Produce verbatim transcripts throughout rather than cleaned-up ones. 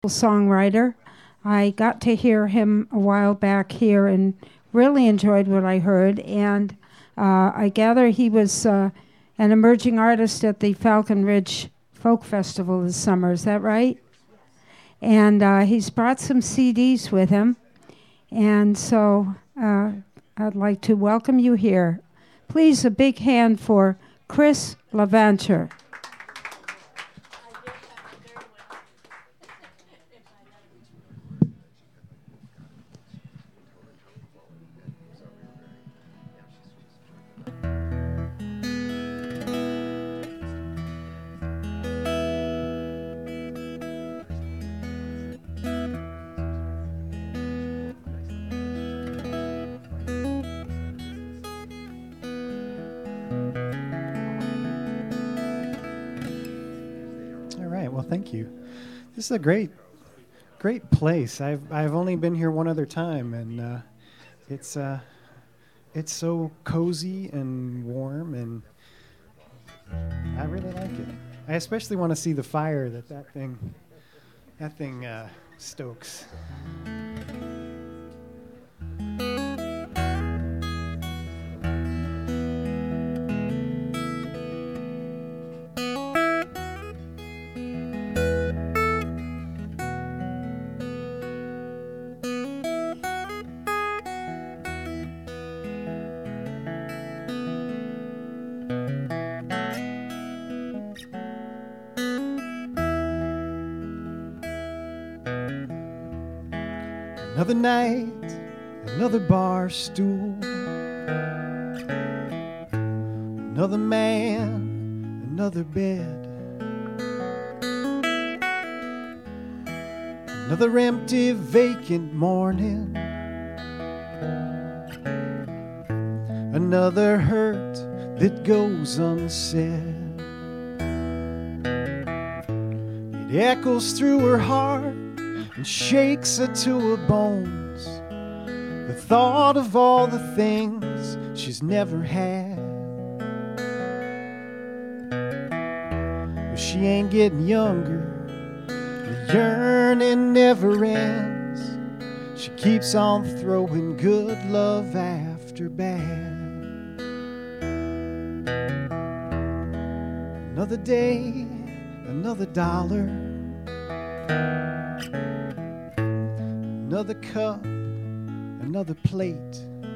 songwriter. I got to hear him a while back here and really enjoyed what I heard. And uh, I gather he was uh, an emerging artist at the Falcon Ridge Folk Festival this summer. Is that right? And uh, he's brought some C Ds with him. And so uh, I'd like to welcome you here. Please, a big hand for Chris Levanter. Thank you. This is a great, great place. I've I've only been here one other time, and uh, it's uh, it's so cozy and warm, and I really like it. I especially want to see the fire that that thing that thing uh, stokes. Another night, another bar stool, another man, another bed, another empty, vacant morning, another hurt that goes unsaid. It echoes through her heart and shakes her to her bones. The thought of all the things she's never had. But she ain't getting younger. The yearning never ends. She keeps on throwing good love after bad. Another day, another dollar, another cup, another plate,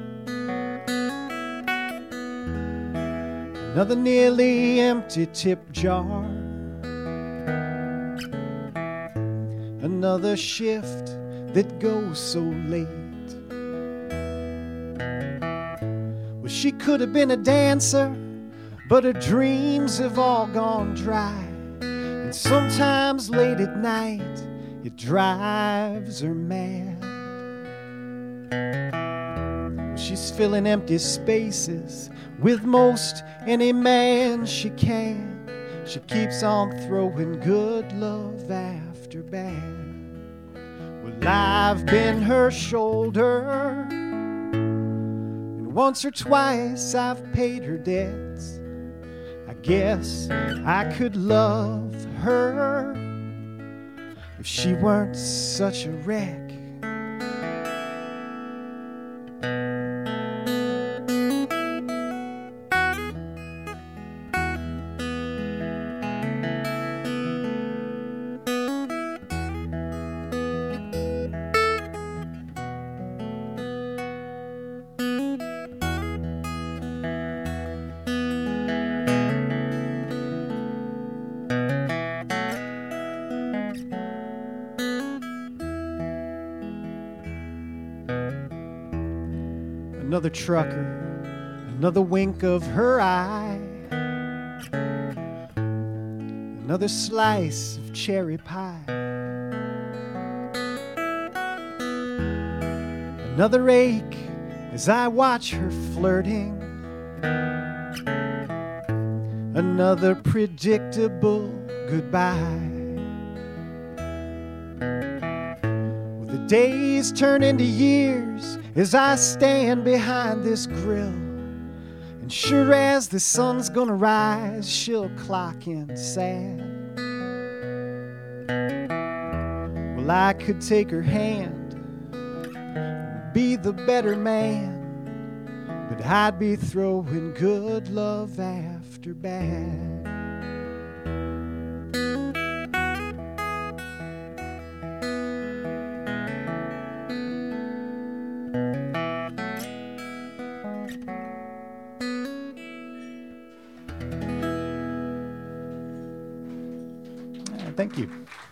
another nearly empty tip jar, another shift that goes so late. Well, she could have been a dancer, but her dreams have all gone dry. And sometimes late at night, it drives her mad. She's filling empty spaces with most any man she can. She keeps on throwing good love after bad. Well, I've been her shoulder, and once or twice I've paid her debts. I guess I could love her if she weren't such a wreck. Another trucker, another wink of her eye, another slice of cherry pie, another ache as I watch her flirting, another predictable goodbye. Well, the days turn into years as I stand behind this grill, and sure as the sun's gonna rise, she'll clock in sad. Well, I could take her hand, be the better man, but I'd be throwing good love after bad. Thank you.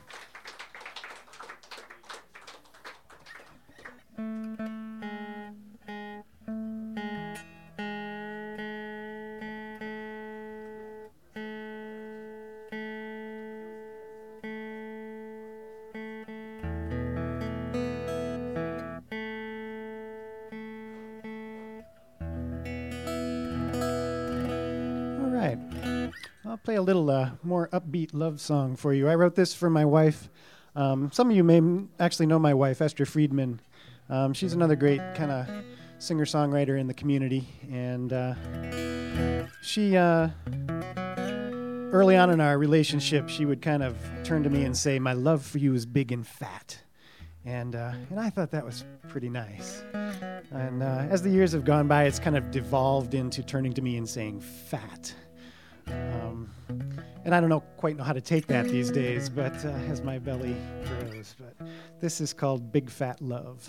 I'll play a little uh, more upbeat love song for you. I wrote this for my wife. Um, some of you may m- actually know my wife, Esther Friedman. Um, she's another great kind of singer-songwriter in the community. And uh, she, uh, early on in our relationship, she would kind of turn to me and say, "My love for you is big and fat." And uh, and I thought that was pretty nice. And uh, as the years have gone by, it's kind of devolved into turning to me and saying, "Fat." Um, and I don't know quite know how to take that these days, but uh, as my belly grows. But this is called Big Fat Love.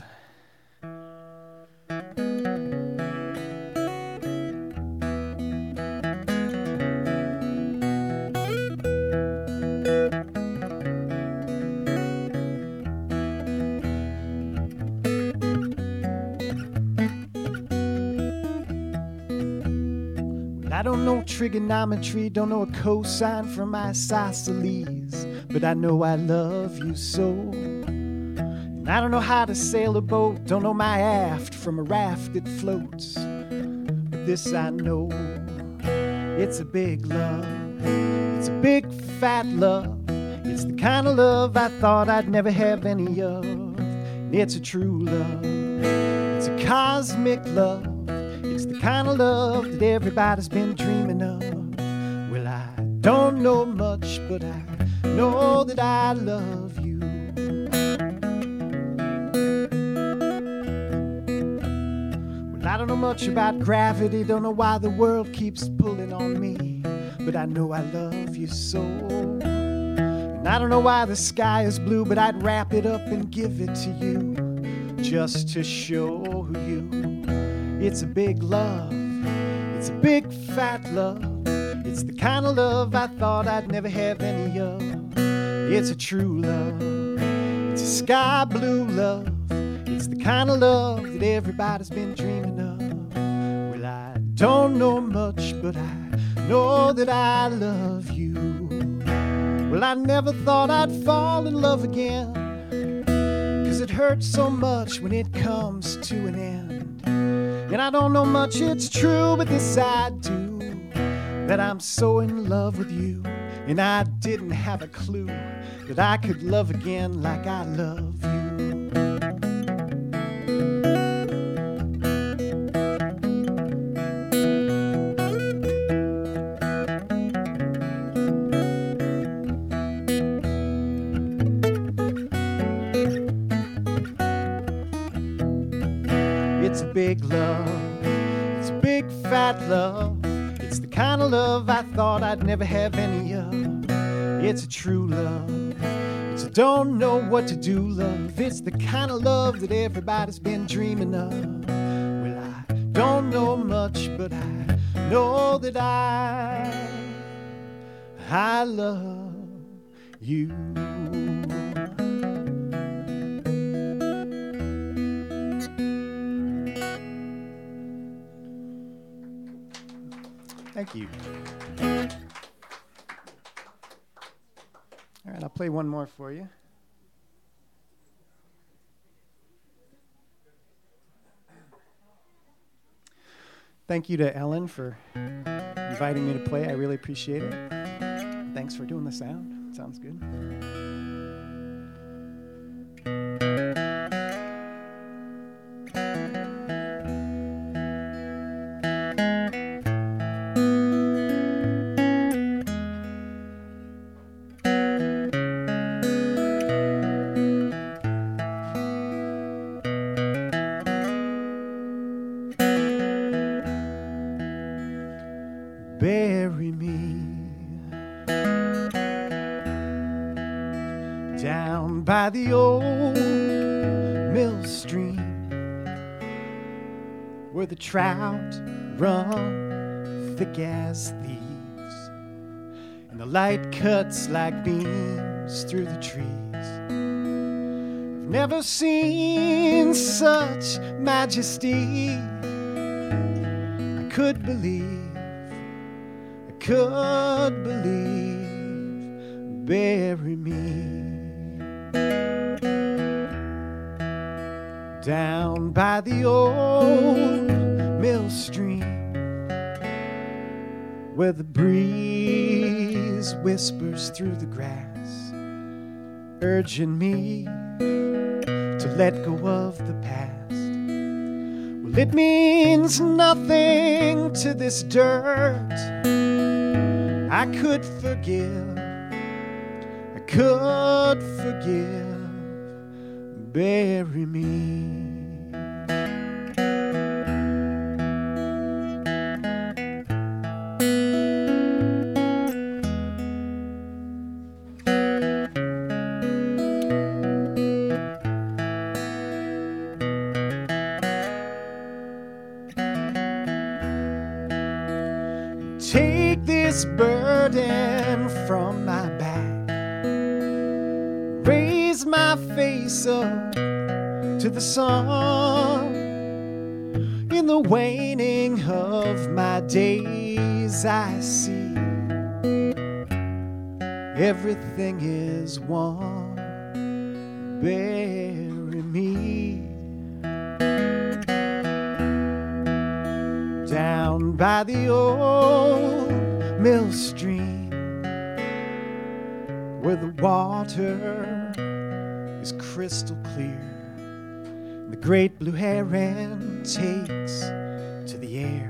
I don't know trigonometry, don't know a cosine from isosceles, but I know I love you so. And I don't know how to sail a boat, don't know my aft from a raft that floats, but this I know, it's a big love, it's a big fat love, it's the kind of love I thought I'd never have any of, and it's a true love, it's a cosmic love. It's the kind of love that everybody's been dreaming of. Well, I don't know much, but I know that I love you. Well, I don't know much about gravity, don't know why the world keeps pulling on me, but I know I love you so. And I don't know why the sky is blue, but I'd wrap it up and give it to you, just to show you. It's a big love, it's a big fat love, it's the kind of love I thought I'd never have any of. It's a true love, it's a sky blue love, it's the kind of love that everybody's been dreaming of. Well, I don't know much, but I know that I love you. Well, I never thought I'd fall in love again, 'cause it hurts so much when it comes to an end. And I don't know much, it's true, but this I do, that I'm so in love with you. And I didn't have a clue that I could love again like I love you. It's a big love, it's a big fat love, it's the kind of love I thought I'd never have any of. It's a true love, it's a don't know what to do love, it's the kind of love that everybody's been dreaming of. Well, I don't know much, but I know that I, I love you. Thank you. All right, I'll play one more for you. Thank you to Ellen for inviting me to play. I really appreciate it. Thanks for doing the sound. Sounds good. by the old mill stream where the trout run thick as thieves and the light cuts like beams through the trees. I've never seen such majesty. I could believe, I could believe, bury me down by the old mill stream where the breeze whispers through the grass, urging me to let go of the past. Well, it means nothing to this dirt. I could forgive, I could forgive, bury me. Take this burden from my back, raise my face up to the sun. In the waning of my days I see everything is one, bury me down by the old mill stream where the water is crystal clear. The great blue heron takes to the air.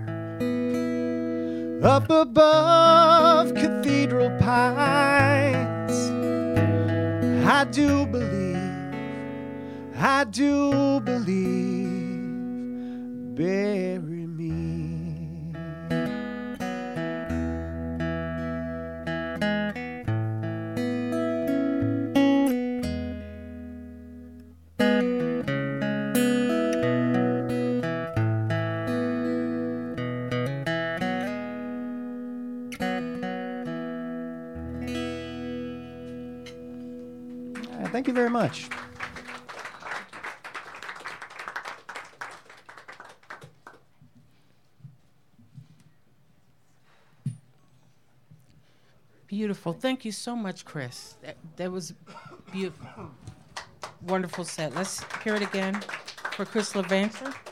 Up above cathedral pines, I do believe, I do believe, bury me. Thank you very much. Beautiful. Thank you so much, Chris. That, that was beautiful. Wonderful set. Let's hear it again for Chris Levanter.